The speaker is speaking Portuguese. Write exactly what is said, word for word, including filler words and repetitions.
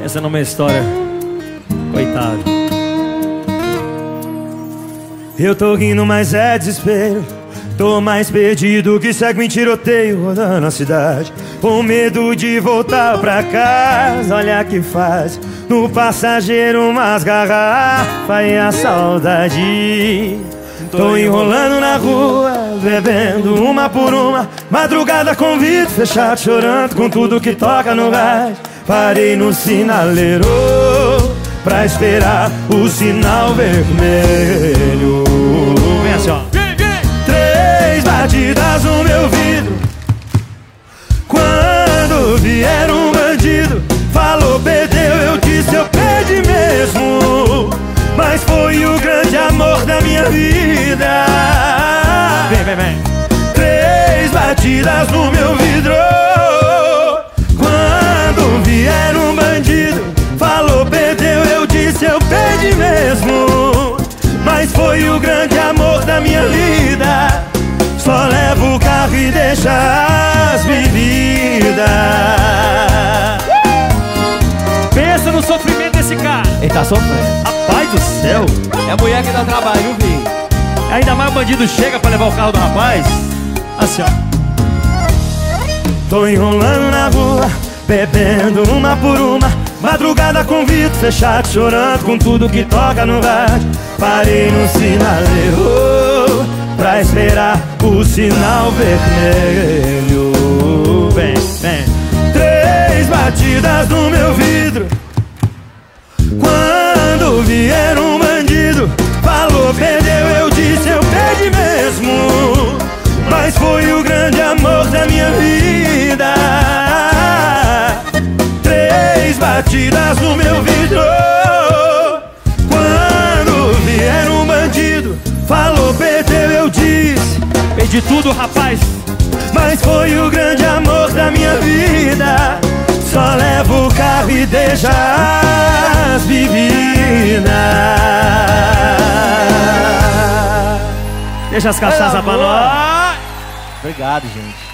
Essa não é uma história. Coitado. Eu tô rindo, mas é desespero. Tô mais perdido que segue em tiroteio rodando a cidade, com medo de voltar pra casa. Olha que faz no passageiro umas garrafas e a saudade. Tô enrolando na rua, bebendo uma por uma, madrugada com vidro fechado, chorando com tudo que toca no rádio. Parei no sinaleiro pra esperar o sinal vermelho. Vem assim, ó. Três batidas no meu vidro. Quando vier um bandido, falou perdeu, eu disse eu perdi mesmo. Mas foi o grande amor da minha vida. Vem, vem, vem. Três batidas no meu vidro. Quando vier um bandido, falou perdeu, eu disse eu perdi mesmo. Mas foi o grande amor da minha vida. Só levo o carro e deixa as bebidas. Pensa no sofrimento desse cara. Ele tá sofrendo. Rapaz do céu. É a mulher que dá trabalho, viu, filho? Ainda mais o bandido chega pra levar o carro do rapaz. Assim, ó. Tô enrolando na rua, bebendo uma por uma, madrugada com vidro fechado, chorando com tudo que toca no rádio. Parei no sinaleiro pra esperar o sinal vermelho. Vem, vem. Três batidas no meu vidro. Quando vier um bandido, falou perdeu, eu disse eu perdi mesmo. Mas foi o grande amor da minha vida. Três batidas no meu vidro. Quando vier um bandido, falou perdeu, eu disse Perdi tudo, rapaz. mas foi o grande amor da minha vida. Só levo o carro e deixa as bebidas. Deixa as cachaças pra nós. Obrigado, gente.